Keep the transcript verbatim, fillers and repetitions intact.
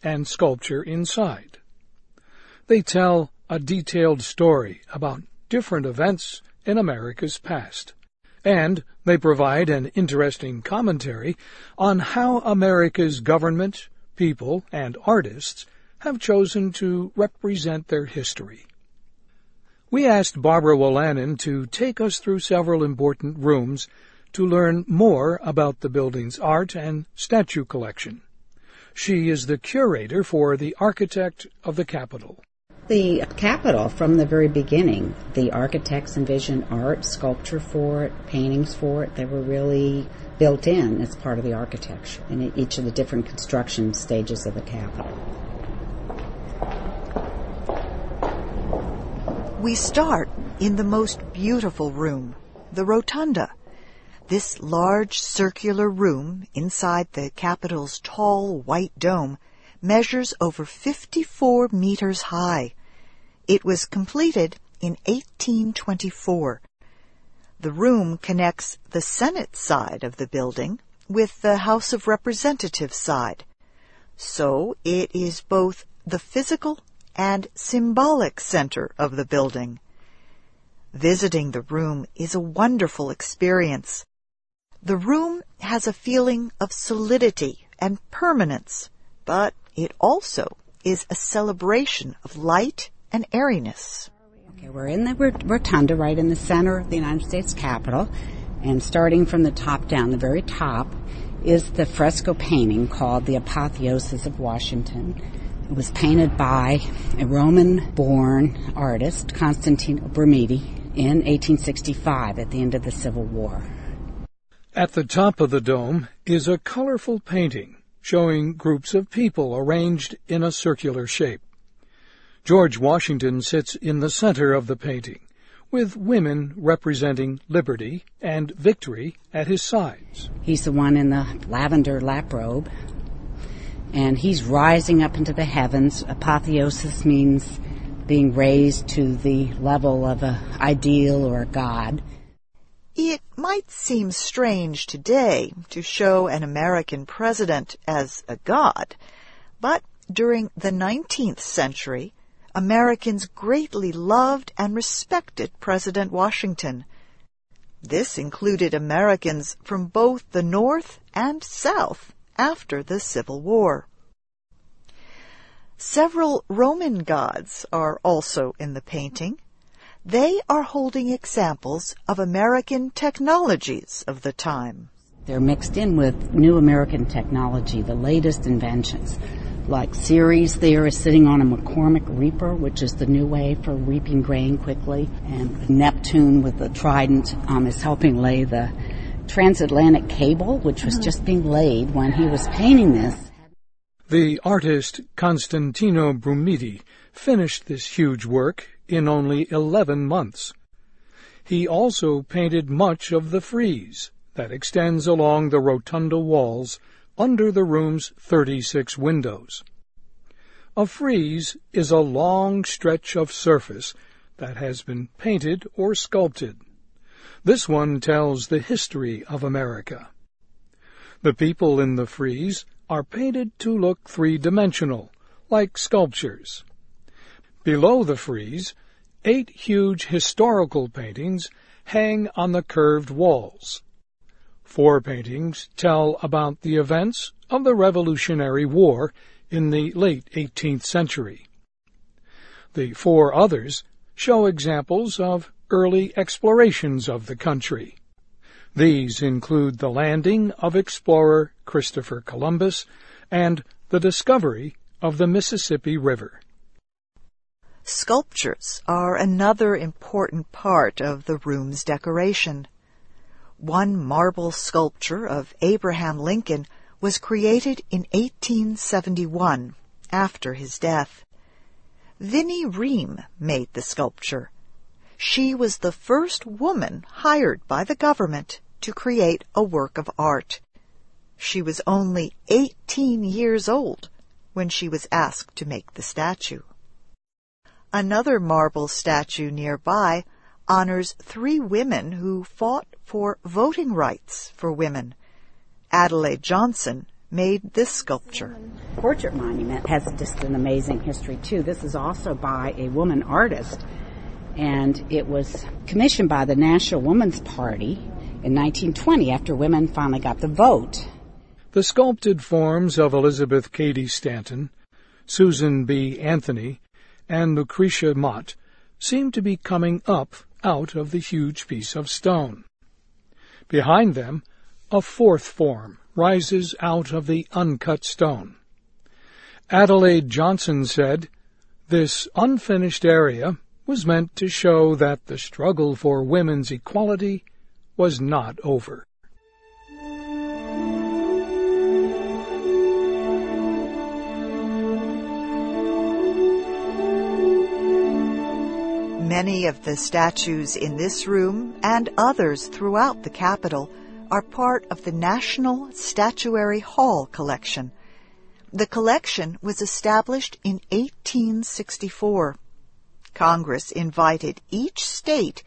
and sculpture inside. They tell a detailed story about different events in America's past, and they provide an interesting commentary on how America's government, people, and artists have chosen to represent their history. We asked Barbara Wolanin to take us through several important rooms to learn more about the building's art and statue collection. She is the curator for the Architect of the Capitol. The Capitol, from the very beginning, the architects envisioned art, sculpture for it, paintings for it. They were really built in as part of the architecture in each of the different construction stages of the Capitol. We start in the most beautiful room, the Rotunda. This large circular room inside the Capitol's tall white dome measures over fifty-four meters high. It was completed in eighteen twenty-four. The room connects the Senate side of the building with the House of Representatives side. So it is both the physical and symbolic center of the building. Visiting the room is a wonderful experience. The room has a feeling of solidity and permanence, but it also is a celebration of light and airiness. Okay, we're in the Rotunda, right in the center of the United States Capitol, and starting from the top down, the very top, is the fresco painting called The Apotheosis of Washington. It was painted by a Roman-born artist, Constantino Brumidi, in eighteen sixty-five at the end of the Civil War. At the top of the dome is a colorful painting showing groups of people arranged in a circular shape. George Washington sits in the center of the painting, with women representing liberty and victory at his sides. He's the one in the lavender lap robe, and he's rising up into the heavens. Apotheosis means being raised to the level of an ideal or a god. It might seem strange today to show an American president as a god, but during the nineteenth century, Americans greatly loved and respected President Washington. This included Americans from both the North and South after the Civil War. Several Roman gods are also in the painting. They are holding examples of American technologies of the time. They're mixed in with new American technology, the latest inventions. Like Ceres there is sitting on a McCormick reaper, which is the new way for reaping grain quickly. And Neptune with the trident um, is helping lay the transatlantic cable, which was just being laid when he was painting this. The artist Constantino Brumidi finished this huge work in only eleven months. He also painted much of the frieze that extends along the rotunda walls under the room's thirty-six windows. A frieze is a long stretch of surface that has been painted or sculpted. This one tells the history of America. The people in the frieze are painted to look three-dimensional, like sculptures. Below the frieze, eight huge historical paintings hang on the curved walls. Four paintings tell about the events of the Revolutionary War in the late eighteenth century. The four others show examples of early explorations of the country. These include the landing of explorer Christopher Columbus and the discovery of the Mississippi River. Sculptures are another important part of the room's decoration. One marble sculpture of Abraham Lincoln was created in eighteen seventy-one, after his death. Vinnie Ream made the sculpture. She was the first woman hired by the government to create a work of art. She was only eighteen years old when she was asked to make the statue. Another marble statue nearby honors three women who fought for voting rights for women. Adelaide Johnson made this sculpture. Portrait monument has just an amazing history, too. This is also by a woman artist, and it was commissioned by the National Woman's Party in nineteen twenty after women finally got the vote. The sculpted forms of Elizabeth Cady Stanton, Susan B. Anthony, and Lucretia Mott seem to be coming up out of the huge piece of stone. Behind them, a fourth form rises out of the uncut stone. Adelaide Johnson said, "This unfinished area was meant to show that the struggle for women's equality was not over." Many of the statues in this room and others throughout the Capitol are part of the National Statuary Hall collection. The collection was established in eighteen sixty-four. Congress invited each state